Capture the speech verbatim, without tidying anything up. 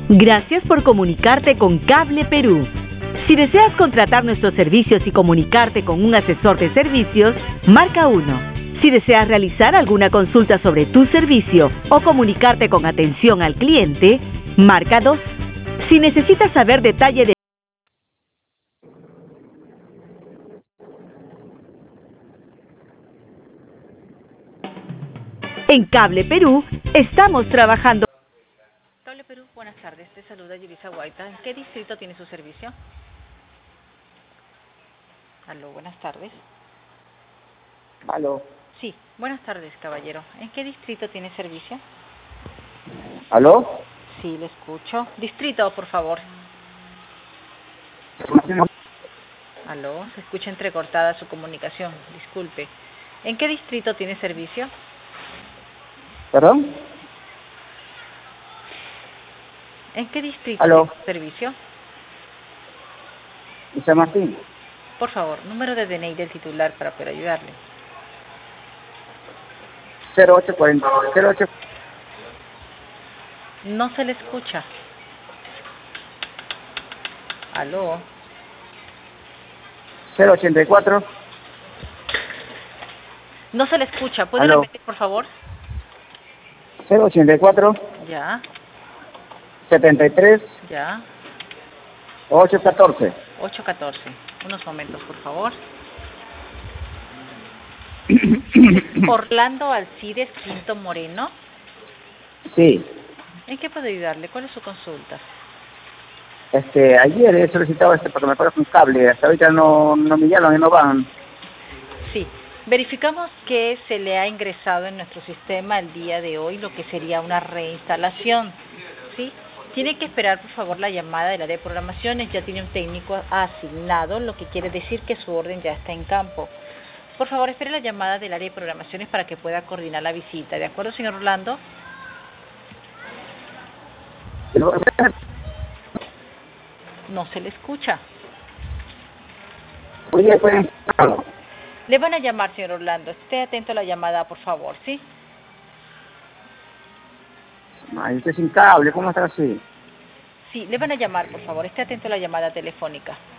Gracias por comunicarte con Cable Perú. Si deseas contratar nuestros servicios y comunicarte con un asesor de servicios, marca uno. Si deseas realizar alguna consulta sobre tu servicio o comunicarte con atención al cliente, marca dos. Si necesitas saber detalle de En Cable Perú, estamos trabajando. Cable Perú, buenas tardes. Te saluda Yulisa Guaita. ¿En qué distrito tiene su servicio? Aló, buenas tardes. Aló. Sí, buenas tardes, caballero. ¿En qué distrito tiene servicio? ¿Aló? Sí, le escucho. Distrito, por favor. Aló, se escucha entrecortada su comunicación. Disculpe. ¿En qué distrito tiene servicio? ¿Perdón? ¿En qué distrito Aló. tiene servicio? San Martín. Por favor, número de D N I del titular para poder ayudarle. cero ocho cuarenta. cero ocho. No se le escucha. Aló. cero ochenta y cuatro. No se le escucha. ¿Puede Aló. repetir, por favor? cero ochenta y cuatro. Ya, setenta y tres. ya. ocho catorce. ocho catorce. Unos momentos, por favor. Orlando Alcides Quinto Moreno. Sí. ¿En qué puedo ayudarle? ¿Cuál es su consulta? Este, ayer he solicitado este porque me parece un cable. Hasta ahorita no, no me llaman y no van. Sí. Verificamos que se le ha ingresado en nuestro sistema el día de hoy lo que sería una reinstalación. ¿Sí? Tiene que esperar, por favor, la llamada del área de programaciones. Ya tiene un técnico asignado, lo que quiere decir que su orden ya está en campo. Por favor, espere la llamada del área de programaciones para que pueda coordinar la visita. ¿De acuerdo, señor Orlando? No se le escucha. Oye, pueden... Le van a llamar, señor Orlando. Esté atento a la llamada, por favor, ¿sí? Ay, usted sin cable, ¿cómo está así? Sí, le van a llamar, por favor. Esté atento a la llamada telefónica.